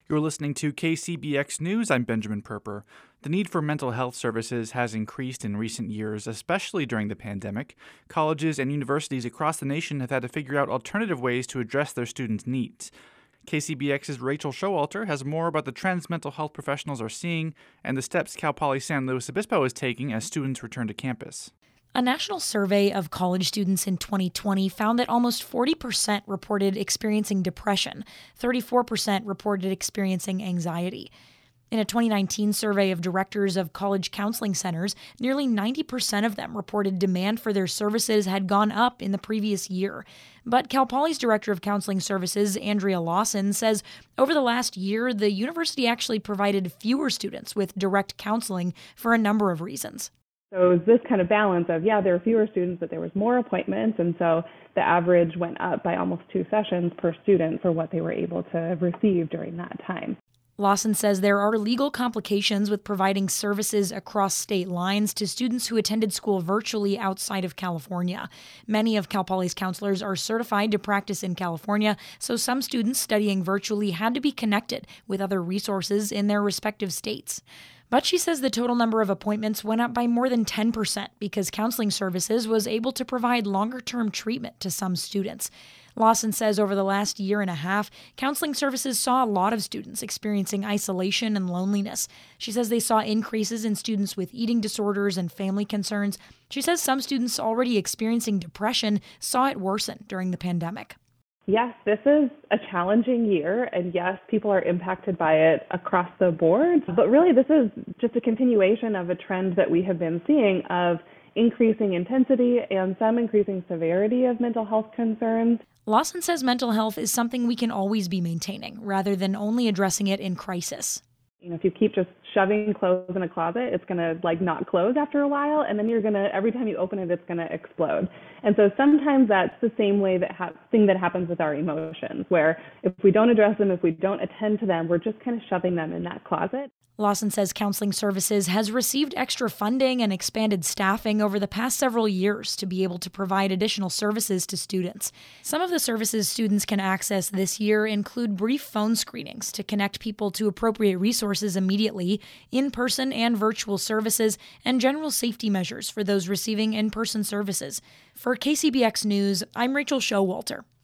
You're listening to KCBX News. I'm Benjamin Perper. The need for mental health services has increased in recent years, especially during the pandemic. Colleges and universities across the nation have had to figure out alternative ways to address their students' needs. KCBX's Rachel Showalter has more about the trends mental health professionals are seeing and the steps Cal Poly San Luis Obispo is taking as students return to campus. A national survey of college students in 2020 found that almost 40% reported experiencing depression, 34% reported experiencing anxiety. In a 2019 survey of directors of college counseling centers, nearly 90% of them reported demand for their services had gone up in the previous year. But Cal Poly's director of counseling services, Andrea Lawson, says over the last year, the university actually provided fewer students with direct counseling for a number of reasons. So it was this kind of balance of, there were fewer students, but there was more appointments. And so the average went up by almost 2 sessions per student for what they were able to receive during that time. Lawson says there are legal complications with providing services across state lines to students who attended school virtually outside of California. Many of Cal Poly's counselors are certified to practice in California, so some students studying virtually had to be connected with other resources in their respective states. But she says the total number of appointments went up by more than 10% because counseling services was able to provide longer-term treatment to some students. Lawson says over the last year and a half, counseling services saw a lot of students experiencing isolation and loneliness. She says they saw increases in students with eating disorders and family concerns. She says some students already experiencing depression saw it worsen during the pandemic. Yes, this is a challenging year, and yes, people are impacted by it across the board. But really, this is just a continuation of a trend that we have been seeing of increasing intensity and some increasing severity of mental health concerns. Lawson says mental health is something we can always be maintaining, rather than only addressing it in crisis. If you keep just shoving clothes in a closet, it's going to not close after a while, and then every time you open it, it's going to explode. And so sometimes that's the same way thing that happens with our emotions, where if we don't address them, if we don't attend to them, we're just kind of shoving them in that closet. Lawson says counseling services has received extra funding and expanded staffing over the past several years to be able to provide additional services to students. Some of the services students can access this year include brief phone screenings to connect people to appropriate resources immediately, in-person and virtual services, and general safety measures for those receiving in-person services. For KCBX News, I'm Rachel Showalter.